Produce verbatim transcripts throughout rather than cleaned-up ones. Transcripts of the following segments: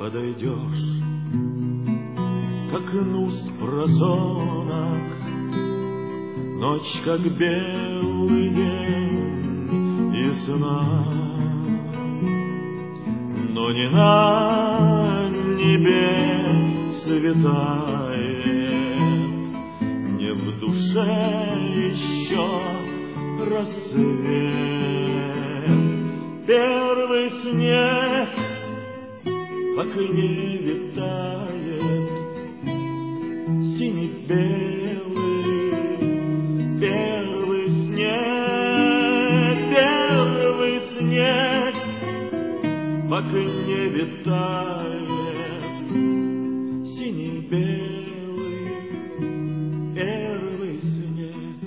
подойдешь к окну с просонок, ночь, как белый день, ясна, но не на небе светает, не в душе еще расцвет. Первый снег по окне витает, синий-белый. Первый снег, первый снег по окне витает, синий-белый. Первый снег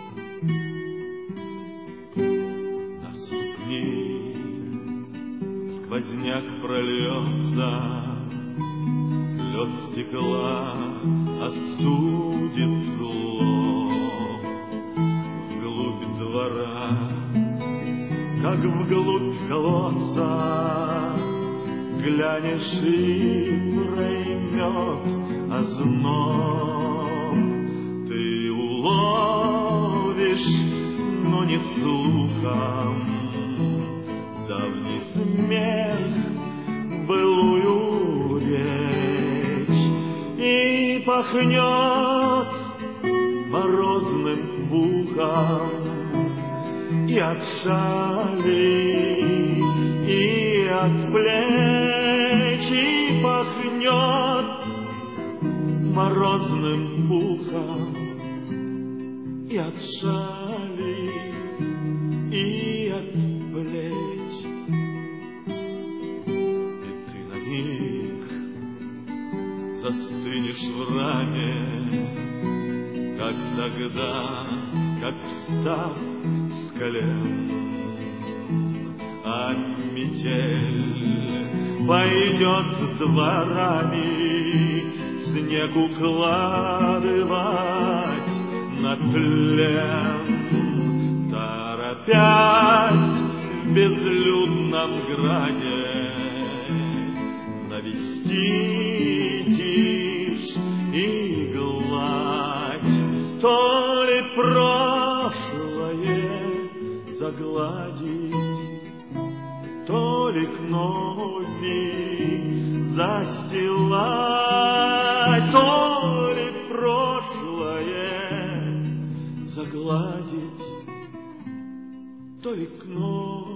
на ступни сквозняк прольется, лед стекла остудит лоб. Вглубь двора, как вглубь колодца, глянешь и проймет озноб. Ты уловишь, но не слухом, давний смех, былую речь, и пахнет морозным пухом и от шали, и от плеч, и пахнет морозным пухом и от шали, и от плеч. И ты на миг застынешь в ране, как тогда, как встав с колен, а метель пойдет дворами снег укладывать на плен, торопясь в безлюдном граде навести тишь и гладь, то ли прошлое загладить, то ли к нови застилать, то ли прошлое загладить, то ли к нови